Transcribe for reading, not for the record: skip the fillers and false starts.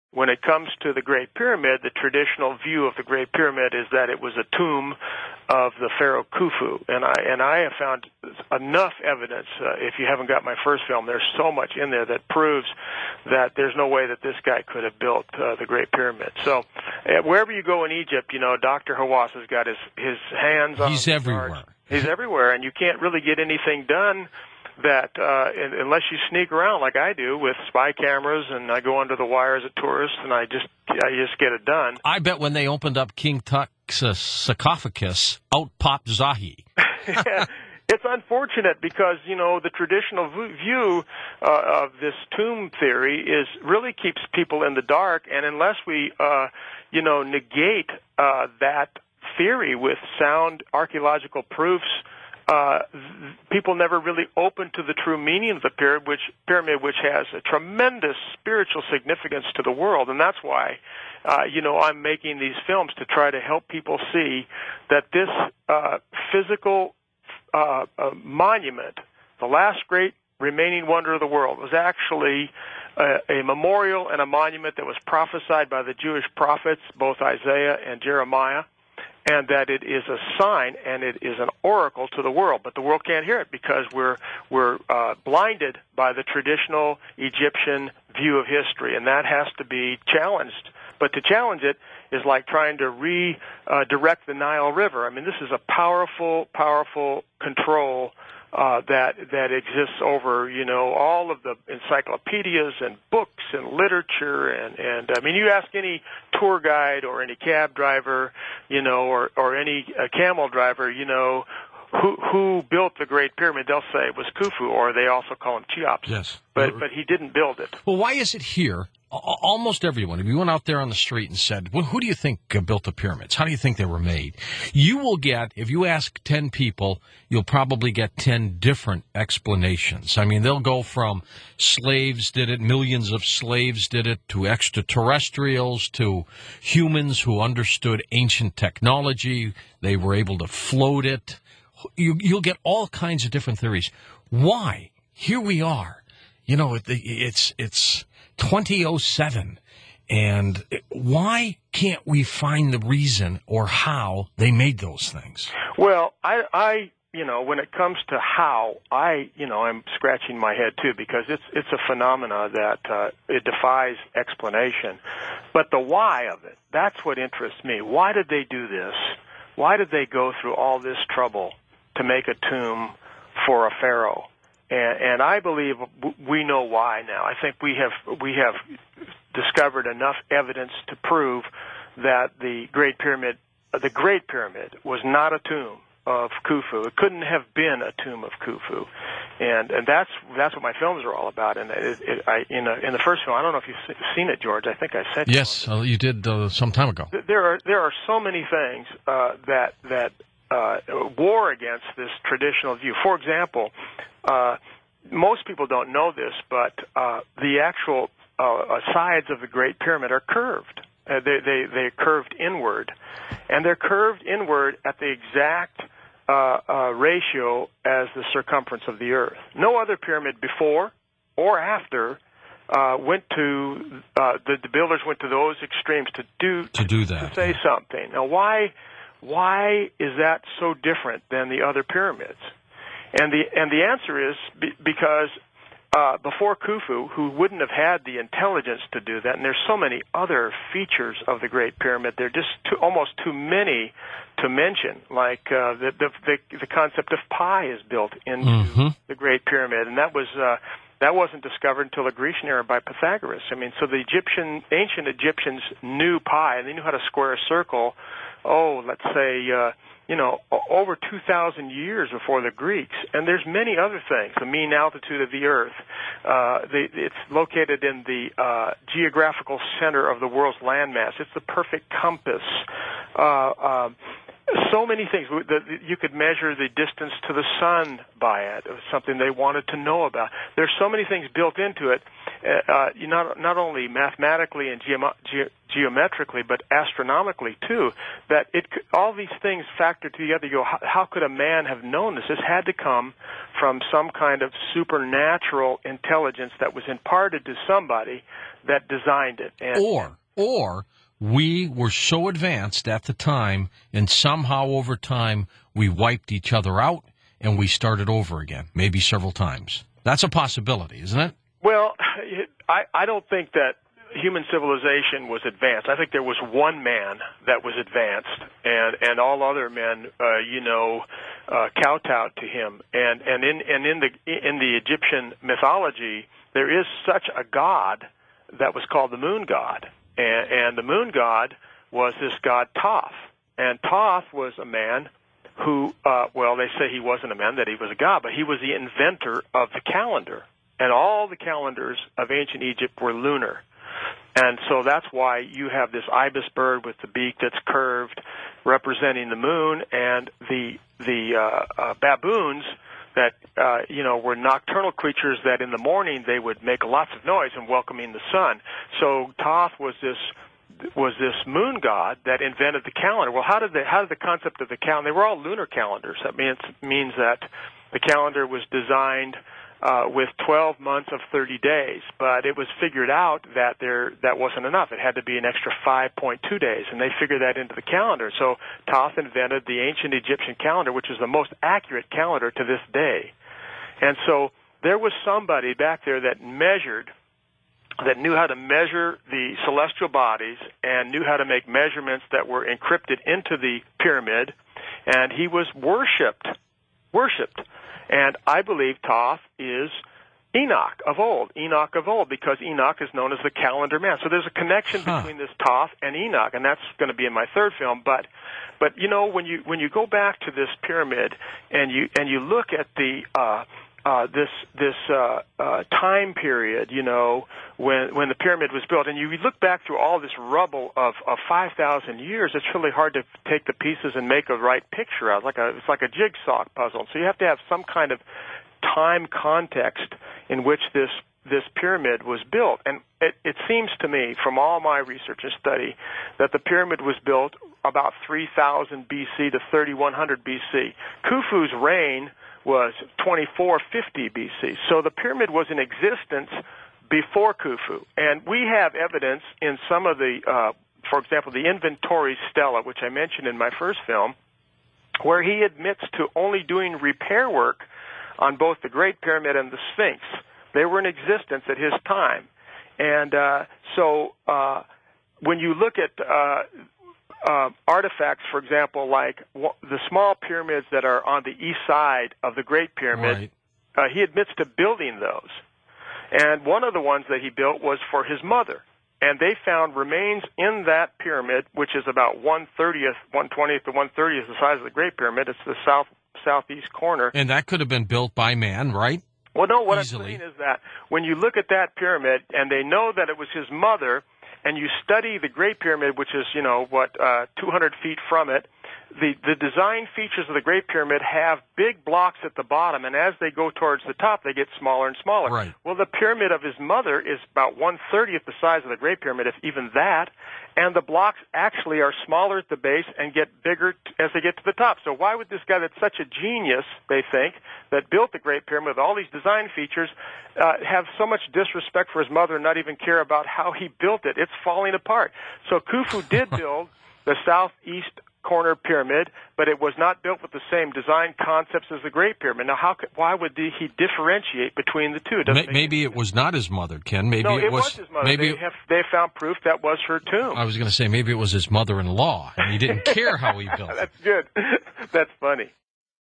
when it comes to the Great Pyramid, the traditional view of the Great Pyramid is that it was a tomb of the pharaoh Khufu, and I have found enough evidence. If you haven't got my first film, there's so much in there that proves that there's no way that this guy could have built the Great Pyramid. So wherever you go in Egypt, Dr. Hawass has got his hands on. He's everywhere. Art. He's everywhere, and you can't really get anything done that unless you sneak around like I do with spy cameras, and I go under the wires at tourists, and I just get it done. I bet when they opened up King Tut's sarcophagus, out popped Zahi. It's unfortunate because, the traditional view of this tomb theory really keeps people in the dark, and unless we, negate that theory with sound archaeological proofs, people never really open to the true meaning of the pyramid, which has a tremendous spiritual significance to the world. And that's why, I'm making these films to try to help people see that this physical monument, the last great remaining wonder of the world, was actually a memorial and a monument that was prophesied by the Jewish prophets, both Isaiah and Jeremiah, and that it is a sign and it is an oracle to the world. But the world can't hear it because we're blinded by the traditional Egyptian view of history, and that has to be challenged. But to challenge it is like trying to redirect the Nile River. I mean, this is a powerful control that exists over, all of the encyclopedias and books and literature, and I mean, you ask any tour guide or any cab driver, or any camel driver, who built the Great Pyramid, they'll say it was Khufu, or they also call him Cheops. Yes. But he didn't build it. Well, why is it here? Almost everyone, if you went out there on the street and said, well, who do you think built the pyramids? How do you think they were made? You will get, if you ask 10 people, you'll probably get 10 different explanations. I mean, they'll go from slaves did it, millions of slaves did it, to extraterrestrials, to humans who understood ancient technology. They were able to float it. You'll get all kinds of different theories. Why? Here we are. It's 2007, and why can't we find the reason or how they made those things? Well, I when it comes to how, I'm scratching my head too, because it's a phenomena that it defies explanation. But the why of it, that's what interests me. Why did they do this? Why did they go through all this trouble to make a tomb for a pharaoh? And I believe we know why now. I think we have discovered enough evidence to prove that the Great Pyramid was not a tomb of Khufu. It couldn't have been a tomb of Khufu, and that's what my films are all about. And in the first film, I don't know if you've seen it, George. I think I sent you. Yes, you did some time ago. There are so many things that war against this traditional view. For example, most people don't know this, but the actual sides of the Great Pyramid are curved. They're curved inward, and they're curved inward at the exact ratio as the circumference of the Earth. No other pyramid before or after the builders went to those extremes to do that, to say something. Now, why is that so different than the other pyramids? And the answer is because before Khufu, who wouldn't have had the intelligence to do that, and there's so many other features of the Great Pyramid, they're just almost too many to mention. Like the concept of pi is built into the Great Pyramid, and that wasn't discovered until the Grecian era by Pythagoras. I mean, so the ancient Egyptians knew pi, and they knew how to square a circle. Let's say, over 2,000 years before the Greeks. And there's many other things. The mean altitude of the Earth. It's located in the geographical center of the world's landmass. It's the perfect compass. So many things. You could measure the distance to the sun by it. It was something they wanted to know about. There's so many things built into it. not only mathematically and geometrically, but astronomically too, that all these things factor together. You go, how could a man have known this? This had to come from some kind of supernatural intelligence that was imparted to somebody that designed it. Or we were so advanced at the time, and somehow over time we wiped each other out and we started over again, maybe several times. That's a possibility, isn't it? Well, I don't think that human civilization was advanced. I think there was one man that was advanced, and all other men, kowtowed to him. And in the Egyptian mythology, there is such a god that was called the moon god, and the moon god was this god Thoth, and Thoth was a man who, they say he wasn't a man, that he was a god, but he was the inventor of the calendar. And all the calendars of ancient Egypt were lunar. And so that's why you have this ibis bird with the beak that's curved, representing the moon, and the baboons that, were nocturnal creatures that in the morning they would make lots of noise in welcoming the sun. So Thoth was this moon god that invented the calendar. Well, how did the concept of the calendar? They were all lunar calendars. That means that the calendar was designed with 12 months of 30 days, but it was figured out that that wasn't enough. It had to be an extra 5.2 days, and they figured that into the calendar. So Thoth invented the ancient Egyptian calendar, which is the most accurate calendar to this day. And so there was somebody back there that knew how to measure the celestial bodies and knew how to make measurements that were encrypted into the pyramid, and he was worshipped. And I believe Thoth is Enoch of old, because Enoch is known as the calendar man. So there's a connection between this Thoth and Enoch, and that's going to be in my third film. But when you go back to this pyramid and you look at the this time period, when the pyramid was built, and you look back through all this rubble of 5,000 years, it's really hard to take the pieces and make a right picture out. It's like a jigsaw puzzle. So you have to have some kind of time context in which this pyramid was built. And it seems to me, from all my research and study, that the pyramid was built about 3000 BC to 3100 BC. Khufu's reign was 2450 BC. So the pyramid was in existence before Khufu. And we have evidence in some of the, for example, the Inventory Stela, which I mentioned in my first film, where he admits to only doing repair work on both the Great Pyramid and the Sphinx. They were in existence at his time. And so when you look at artifacts, for example, like the small pyramids that are on the east side of the Great Pyramid, right, he admits to building those. And one of the ones that he built was for his mother. And they found remains in that pyramid, which is about 1/20th to 1/30th the size of the Great Pyramid. It's the southeast corner. And that could have been built by man, right? Well, no, what Easily. I'm saying is that when you look at that pyramid, and they know that it was his mother, and you study the Great Pyramid, which is, 200 feet from it, the design features of the Great Pyramid have big blocks at the bottom, and as they go towards the top, they get smaller and smaller. Right. Well, the pyramid of his mother is about 1/30th the size of the Great Pyramid, if even that, and the blocks actually are smaller at the base and get bigger as they get to the top. So why would this guy that's such a genius, they think, that built the Great Pyramid with all these design features, have so much disrespect for his mother and not even care about how he built it? It's falling apart. So Khufu did build the southeast corner pyramid, but it was not built with the same design concepts as the Great Pyramid. Now, why would he differentiate between the two? Maybe it was not his mother, Ken. Maybe it was his mother. They found proof that was her tomb. I was going to say maybe it was his mother-in-law, and he didn't care how he built it. That's good. That's funny.